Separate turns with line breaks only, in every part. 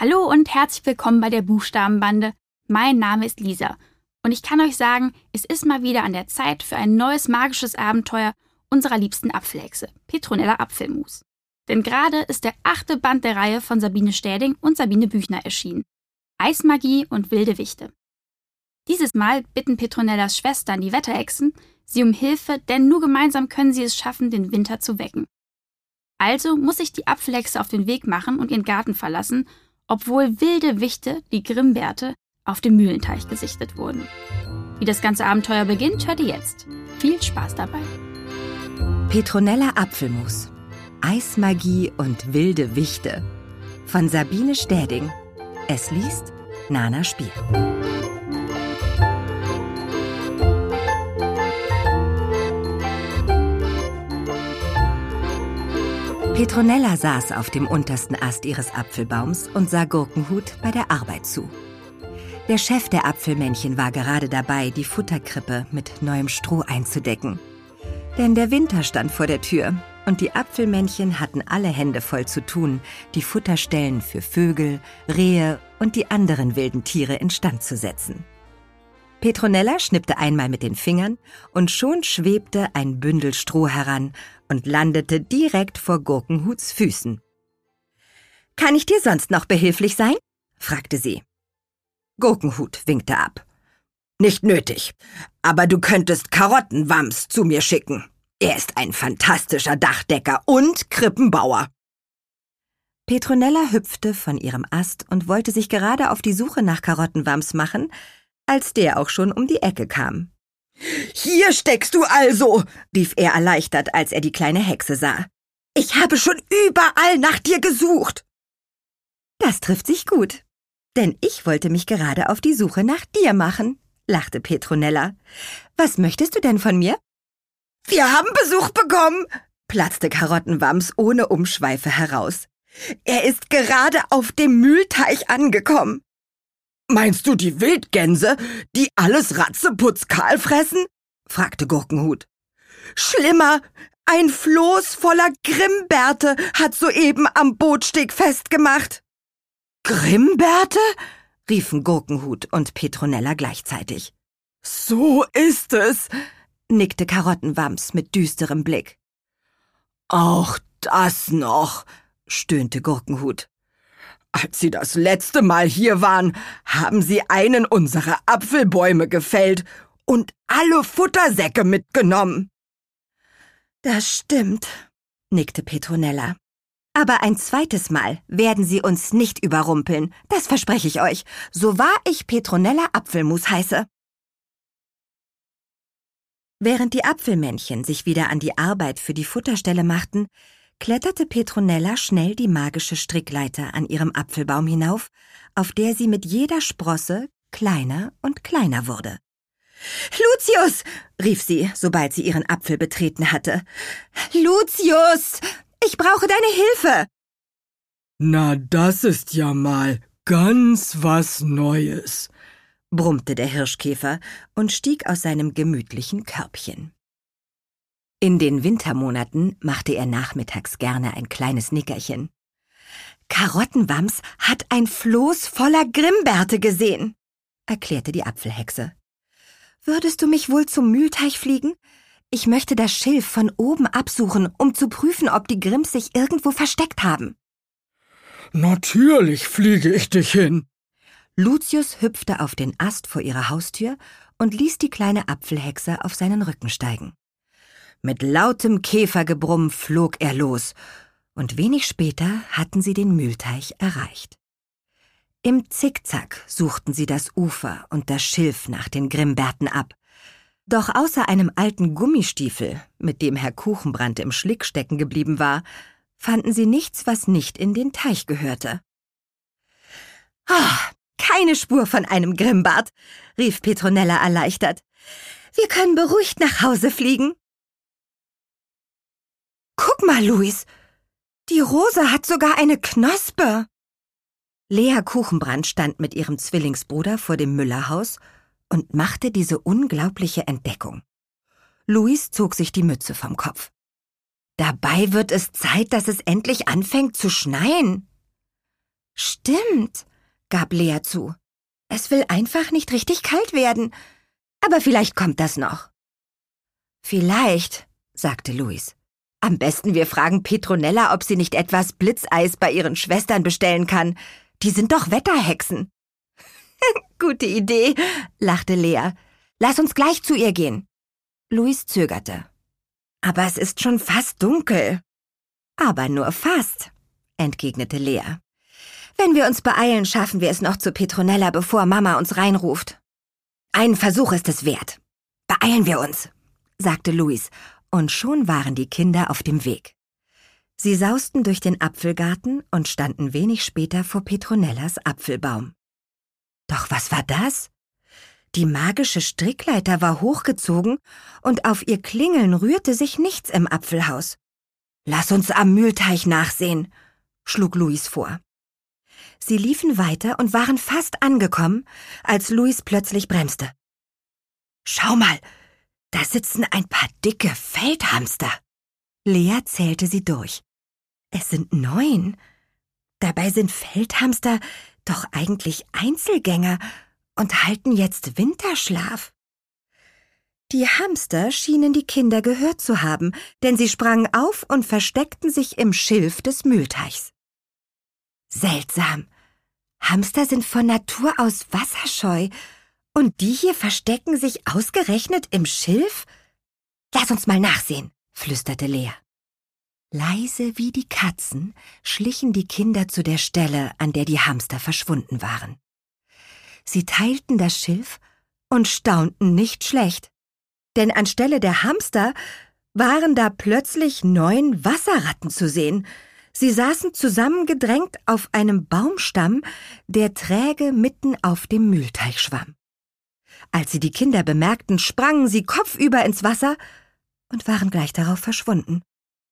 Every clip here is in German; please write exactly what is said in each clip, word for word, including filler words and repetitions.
Hallo und herzlich willkommen bei der Buchstabenbande. Mein Name ist Lisa und ich kann euch sagen, es ist mal wieder an der Zeit für ein neues magisches Abenteuer unserer liebsten Apfelhexe, Petronella Apfelmus. Denn gerade ist der achte Band der Reihe von Sabine Städing und Sabine Büchner erschienen. Eismagie und wilde Wichte. Dieses Mal bitten Petronellas Schwestern, die Wetterhexen, sie um Hilfe, denn nur gemeinsam können sie es schaffen, den Winter zu wecken. Also muss sich die Apfelhexe auf den Weg machen und ihren Garten verlassen, obwohl wilde Wichte, die Grimmbärte, auf dem Mühlenteich gesichtet wurden. Wie das ganze Abenteuer beginnt, hört ihr jetzt. Viel Spaß dabei.
Petronella Apfelmus. Eismagie und wilde Wichte. Von Sabine Städing. Es liest Nana Spiel. Petronella saß auf dem untersten Ast ihres Apfelbaums und sah Gurkenhut bei der Arbeit zu. Der Chef der Apfelmännchen war gerade dabei, die Futterkrippe mit neuem Stroh einzudecken. Denn der Winter stand vor der Tür und die Apfelmännchen hatten alle Hände voll zu tun, die Futterstellen für Vögel, Rehe und die anderen wilden Tiere instand zu setzen. Petronella schnippte einmal mit den Fingern und schon schwebte ein Bündel Stroh heran und landete direkt vor Gurkenhuts Füßen. »Kann ich dir sonst noch behilflich sein?« fragte sie. Gurkenhut winkte ab. »Nicht nötig, aber du könntest Karottenwams zu mir schicken. Er ist ein fantastischer Dachdecker und Krippenbauer.« Petronella hüpfte von ihrem Ast und wollte sich gerade auf die Suche nach Karottenwams machen, als der auch schon um die Ecke kam. »Hier steckst du also«, rief er erleichtert, als er die kleine Hexe sah. »Ich habe schon überall nach dir gesucht.« »Das trifft sich gut, denn ich wollte mich gerade auf die Suche nach dir machen«, lachte Petronella. »Was möchtest du denn von mir?« »Wir haben Besuch bekommen«, platzte Karottenwams ohne Umschweife heraus. »Er ist gerade auf dem Mühlteich angekommen.« »Meinst du die Wildgänse, die alles ratzeputzkahl fressen?« fragte Gurkenhut. »Schlimmer, ein Floß voller Grimmbärte hat soeben am Bootsteg festgemacht.« »Grimmbärte?« riefen Gurkenhut und Petronella gleichzeitig. »So ist es«, nickte Karottenwams mit düsterem Blick. »Auch das noch«, stöhnte Gurkenhut. »Als Sie das letzte Mal hier waren, haben Sie einen unserer Apfelbäume gefällt und alle Futtersäcke mitgenommen.« »Das stimmt«, nickte Petronella. »Aber ein zweites Mal werden Sie uns nicht überrumpeln, das verspreche ich euch, so wahr ich Petronella Apfelmus heiße.« Während die Apfelmännchen sich wieder an die Arbeit für die Futterstelle machten, kletterte Petronella schnell die magische Strickleiter an ihrem Apfelbaum hinauf, auf der sie mit jeder Sprosse kleiner und kleiner wurde. »Lucius«, rief sie, sobald sie ihren Apfel betreten hatte. »Lucius, ich brauche deine Hilfe.«
»Na, das ist ja mal ganz was Neues«,
brummte der Hirschkäfer und stieg aus seinem gemütlichen Körbchen. In den Wintermonaten machte er nachmittags gerne ein kleines Nickerchen. »Karottenwams hat ein Floß voller Grimmbärte gesehen«, erklärte die Apfelhexe. »Würdest du mich wohl zum Mühlteich fliegen? Ich möchte das Schilf von oben absuchen, um zu prüfen, ob die Grimms sich irgendwo versteckt haben.«
»Natürlich fliege ich dich hin.«
Lucius hüpfte auf den Ast vor ihrer Haustür und ließ die kleine Apfelhexe auf seinen Rücken steigen. Mit lautem Käfergebrumm flog er los, und wenig später hatten sie den Mühlteich erreicht. Im Zickzack suchten sie das Ufer und das Schilf nach den Grimmbärten ab. Doch außer einem alten Gummistiefel, mit dem Herr Kuchenbrand im Schlick stecken geblieben war, fanden sie nichts, was nicht in den Teich gehörte. »Ah, keine Spur von einem Grimmbart«, rief Petronella erleichtert. »Wir können beruhigt nach Hause fliegen.« »Guck mal, Luis, die Rose hat sogar eine Knospe.« Lea Kuchenbrand stand mit ihrem Zwillingsbruder vor dem Müllerhaus und machte diese unglaubliche Entdeckung. Luis zog sich die Mütze vom Kopf. »Dabei wird es Zeit, dass es endlich anfängt zu schneien.« Stimmt, gab Lea zu. Es will einfach nicht richtig kalt werden. Aber vielleicht kommt das noch. Vielleicht, sagte Louis. Am besten wir fragen Petronella, ob sie nicht etwas Blitzeis bei ihren Schwestern bestellen kann. Die sind doch Wetterhexen. Gute Idee, lachte Lea. Lass uns gleich zu ihr gehen. Louis zögerte. Aber es ist schon fast dunkel. Aber nur fast, entgegnete Lea. Wenn wir uns beeilen, schaffen wir es noch zu Petronella, bevor Mama uns reinruft. Ein Versuch ist es wert. Beeilen wir uns, sagte Louis, und schon waren die Kinder auf dem Weg. Sie sausten durch den Apfelgarten und standen wenig später vor Petronellas Apfelbaum. Doch was war das? Die magische Strickleiter war hochgezogen und auf ihr Klingeln rührte sich nichts im Apfelhaus. »Lass uns am Mühlteich nachsehen«, schlug Louis vor. Sie liefen weiter und waren fast angekommen, als Louis plötzlich bremste. »Schau mal, da sitzen ein paar dicke Feldhamster.« Lea zählte sie durch. »Es sind neun. Dabei sind Feldhamster doch eigentlich Einzelgänger und halten jetzt Winterschlaf.« Die Hamster schienen die Kinder gehört zu haben, denn sie sprangen auf und versteckten sich im Schilf des Mühlteichs. Seltsam. Hamster sind von Natur aus wasserscheu, und die hier verstecken sich ausgerechnet im Schilf? Lass uns mal nachsehen, flüsterte Lea. Leise wie die Katzen schlichen die Kinder zu der Stelle, an der die Hamster verschwunden waren. Sie teilten das Schilf und staunten nicht schlecht, denn anstelle der Hamster waren da plötzlich neun Wasserratten zu sehen. Sie saßen zusammengedrängt auf einem Baumstamm, der träge mitten auf dem Mühlteich schwamm. Als sie die Kinder bemerkten, sprangen sie kopfüber ins Wasser und waren gleich darauf verschwunden.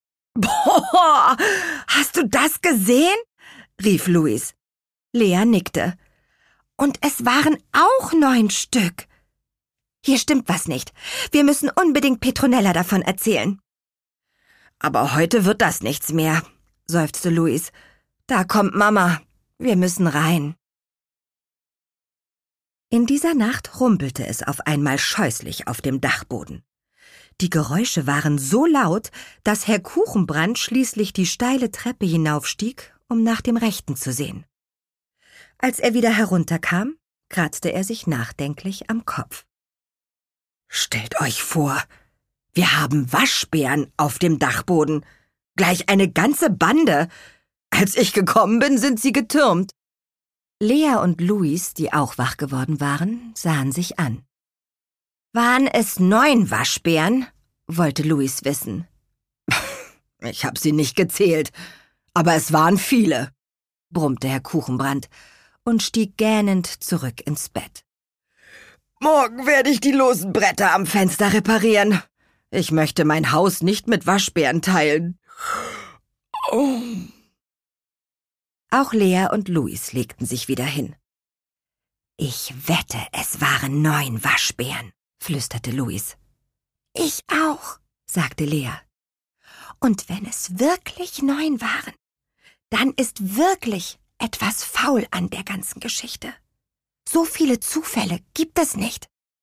»Boah, hast du das gesehen?« rief Louis. Lea nickte. »Und es waren auch neun Stück. Hier stimmt was nicht. Wir müssen unbedingt Petronella davon erzählen.« »Aber heute wird das nichts mehr«, seufzte Louis. »Da kommt Mama. Wir müssen rein.« In dieser Nacht rumpelte es auf einmal scheußlich auf dem Dachboden. Die Geräusche waren so laut, dass Herr Kuchenbrand schließlich die steile Treppe hinaufstieg, um nach dem Rechten zu sehen. Als er wieder herunterkam, kratzte er sich nachdenklich am Kopf. »Stellt euch vor, wir haben Waschbären auf dem Dachboden. Gleich eine ganze Bande. Als ich gekommen bin, sind sie getürmt.« Lea und Louis, die auch wach geworden waren, sahen sich an. »Waren es neun Waschbären?« wollte Louis wissen. »Ich habe sie nicht gezählt, aber es waren viele«, brummte Herr Kuchenbrand und stieg gähnend zurück ins Bett. »Morgen werde ich die losen Bretter am Fenster reparieren. Ich möchte mein Haus nicht mit Waschbären teilen.« Oh. Auch Lea und Louis legten sich wieder hin. »Ich wette, es waren neun Waschbären«, flüsterte Louis. »Ich auch«, sagte Lea. »Und wenn es wirklich neun waren, dann ist wirklich etwas faul an der ganzen Geschichte. So viele Zufälle gibt es nicht.«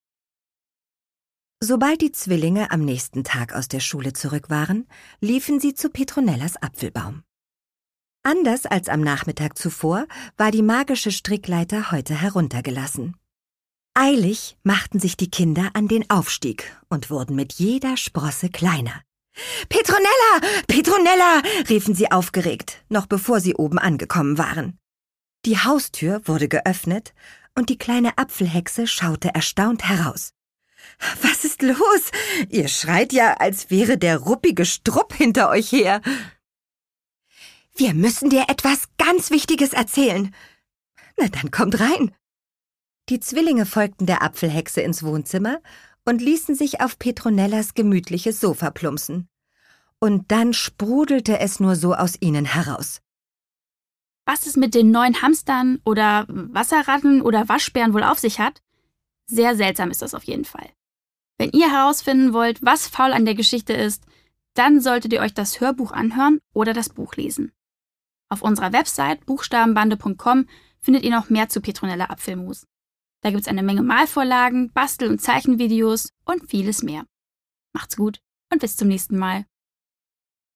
Sobald die Zwillinge am nächsten Tag aus der Schule zurück waren, liefen sie zu Petronellas Apfelbaum. Anders als am Nachmittag zuvor war die magische Strickleiter heute heruntergelassen. Eilig machten sich die Kinder an den Aufstieg und wurden mit jeder Sprosse kleiner. »Petronella! Petronella!« riefen sie aufgeregt, noch bevor sie oben angekommen waren. Die Haustür wurde geöffnet und die kleine Apfelhexe schaute erstaunt heraus. »Was ist los? Ihr schreit ja, als wäre der ruppige Strupp hinter euch her.« »Wir müssen dir etwas ganz Wichtiges erzählen.« »Na, dann kommt rein.« Die Zwillinge folgten der Apfelhexe ins Wohnzimmer und ließen sich auf Petronellas gemütliches Sofa plumpsen. Und dann sprudelte es nur so aus ihnen heraus.
Was es mit den neuen Hamstern oder Wasserratten oder Waschbären wohl auf sich hat? Sehr seltsam ist das auf jeden Fall. Wenn ihr herausfinden wollt, was faul an der Geschichte ist, dann solltet ihr euch das Hörbuch anhören oder das Buch lesen. Auf unserer Website buchstabenbande punkt com findet ihr noch mehr zu Petronella Apfelmus. Da gibt's eine Menge Malvorlagen, Bastel- und Zeichenvideos und vieles mehr. Macht's gut und bis zum nächsten Mal.